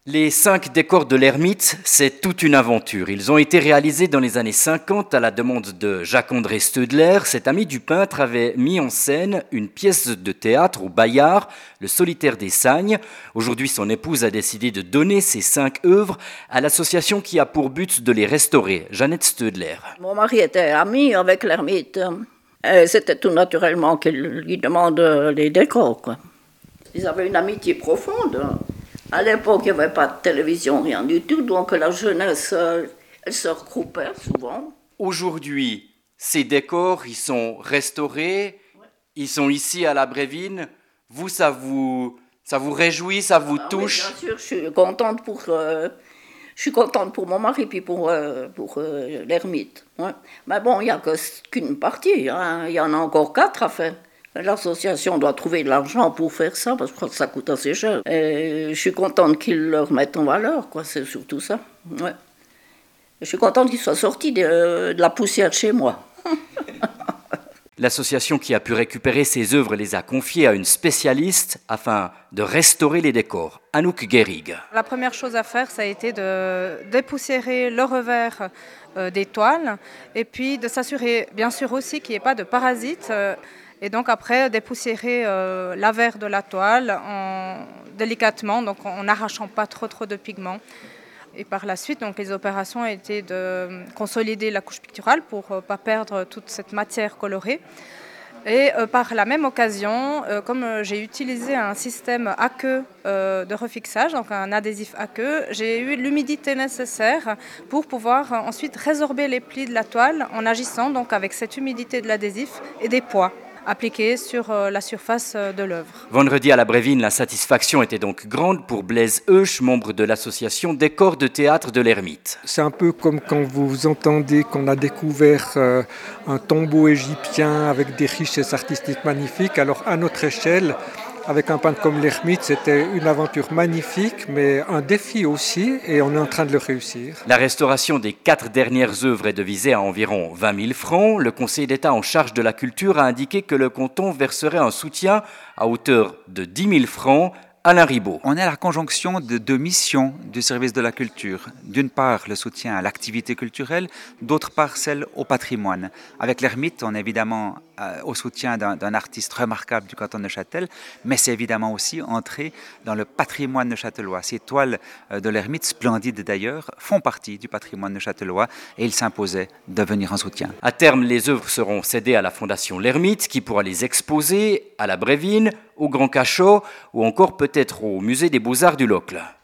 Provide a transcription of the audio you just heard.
Les 5 décors de l'Ermite, c'est toute une aventure. Ils ont été réalisés dans les années 50 à la demande de Jacques-André Steudler. Cet ami du peintre avait mis en scène une pièce de théâtre au Bayard, Le Solitaire des Sagnes. Aujourd'hui, son épouse a décidé de donner ces 5 œuvres à l'association qui a pour but de les restaurer. Jeannette Steudler. Mon mari était ami avec l'Ermite. C'était tout naturellement qu'il lui demande les décors, quoi. Ils avaient une amitié profonde. À l'époque, il n'y avait pas de télévision, rien du tout, donc la jeunesse, elle se regroupait souvent. Aujourd'hui, ces décors, ils sont restaurés, ils sont ici à la Brévine. Vous, ça vous réjouit, ça vous touche? Oui, bien sûr, je suis contente pour mon mari puis pour l'Ermite. Ouais. Mais bon, il n'y a qu'une partie, hein. Il y en a encore 4 à faire. L'association doit trouver de l'argent pour faire ça, parce que je crois que ça coûte assez cher. Et je suis contente qu'ils le remettent en valeur, quoi, c'est surtout ça. Ouais. Je suis contente qu'ils soient sortis de la poussière de chez moi. L'association qui a pu récupérer ces œuvres les a confiées à une spécialiste afin de restaurer les décors, Anouk Guérig. La première chose à faire, ça a été de dépoussiérer le revers des toiles et puis de s'assurer bien sûr aussi qu'il n'y ait pas de parasites. Et donc après, dépoussiérer l'avers de la toile délicatement, donc en n'arrachant pas trop de pigments. Et par la suite, donc, les opérations ont été de consolider la couche picturale pour ne pas perdre toute cette matière colorée. Et par la même occasion, comme j'ai utilisé un système aqueux de refixage, donc un adhésif aqueux, j'ai eu l'humidité nécessaire pour pouvoir ensuite résorber les plis de la toile en agissant donc avec cette humidité de l'adhésif et des poids appliqués sur la surface de l'œuvre. Vendredi à la Brévine, la satisfaction était donc grande pour Blaise Heuch, membre de l'association Décors de théâtre de l'Ermite. C'est un peu comme quand vous entendez qu'on a découvert un tombeau égyptien avec des richesses artistiques magnifiques. Alors à notre échelle, avec un peintre comme l'Ermite, c'était une aventure magnifique, mais un défi aussi, et on est en train de le réussir. La restauration des 4 dernières œuvres est devisée à environ 20 000 francs. Le Conseil d'État en charge de la culture a indiqué que le canton verserait un soutien à hauteur de 10 000 francs. Alain Ribaud. On est à la conjonction de 2 missions du service de la culture. D'une part, le soutien à l'activité culturelle, d'autre part, celle au patrimoine. Avec l'Ermite, on est évidemment au soutien d'un artiste remarquable du canton de Neuchâtel, mais c'est évidemment aussi entrer dans le patrimoine neuchâtelois. Ces toiles de l'Ermite, splendides d'ailleurs, font partie du patrimoine neuchâtelois et il s'imposait de venir en soutien. À terme, les œuvres seront cédées à la Fondation l'Ermite qui pourra les exposer à la Brévine, au Grand Cachot ou encore peut-être au Musée des Beaux-Arts du Locle.